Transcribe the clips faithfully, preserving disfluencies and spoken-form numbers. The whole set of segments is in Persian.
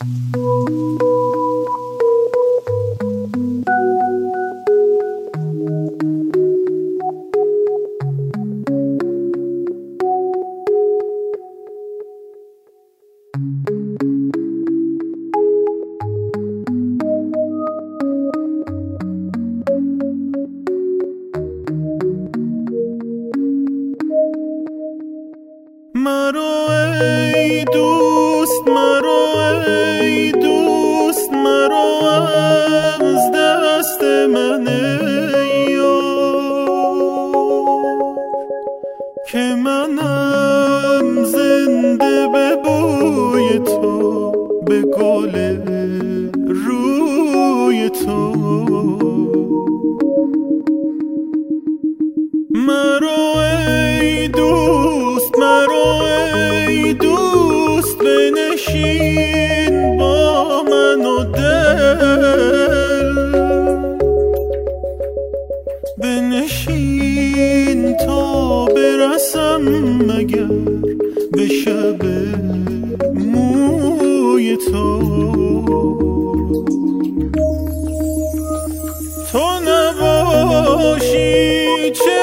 مرو ای دوست، مرو ای دوست، مرو از دست من یار، که منم زنده به بوی تو، به گل روی تو. مرو ای دوست، مرو ای دوست، بنشین با من و دل، بنشین تا برسم مگر به شب موی تو. تو نباشی چه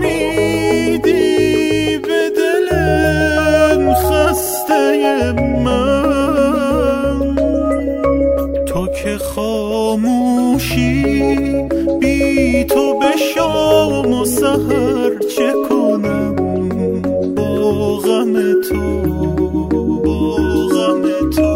امیدی به دل خسته من، تو که خاموشی بی تو به شام و سحر چه کنم با غم تو، با غم تو.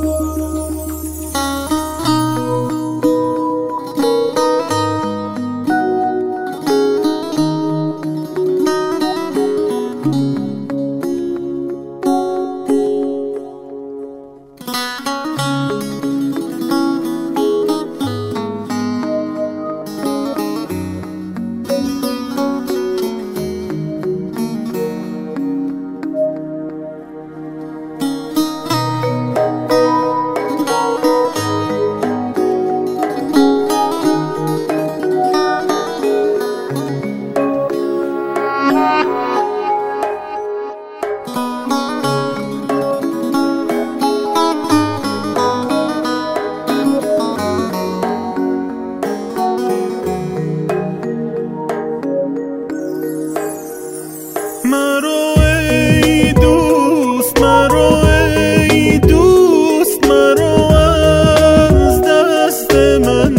مرو ای دوست، مرو ای دوست، مرو از دست من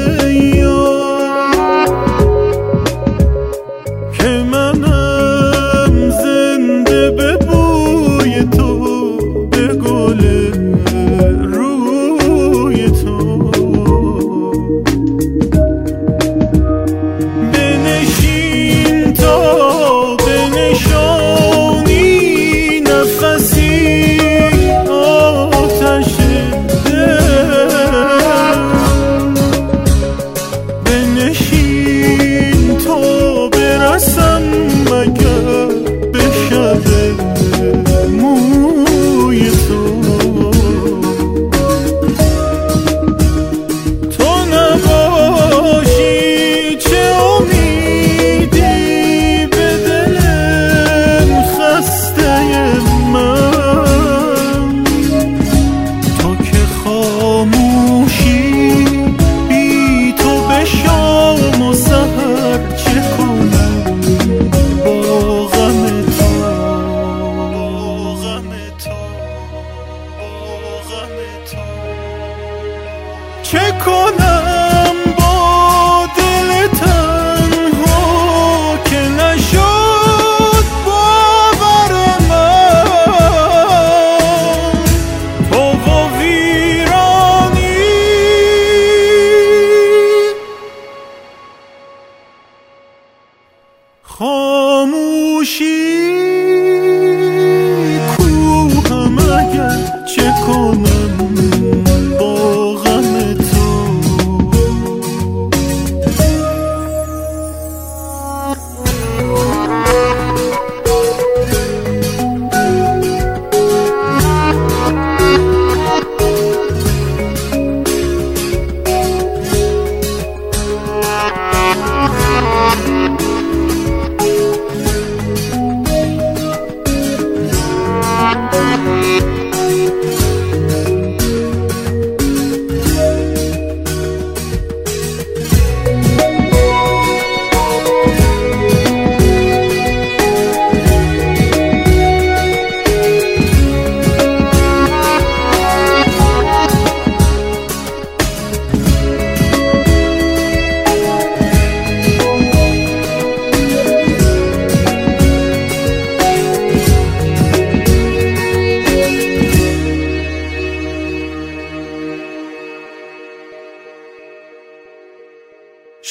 یار، که منم زنده به بوی تو، به گل روی تو. بنشین تا چه کنم با دل تنها که نشد باور من، تو و ویرانی خاموشی کوهم اگر چه کنم با غم تو.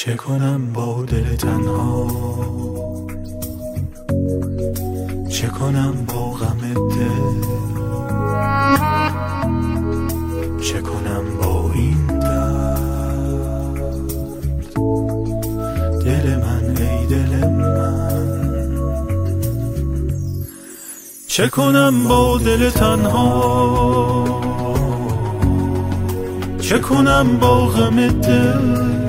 چه کنم با دل تنها، چه کنم با غم دل، چه کنم با این درد. دل من ای دل من، چه کنم با دل تنها، چه کنم با غم دل،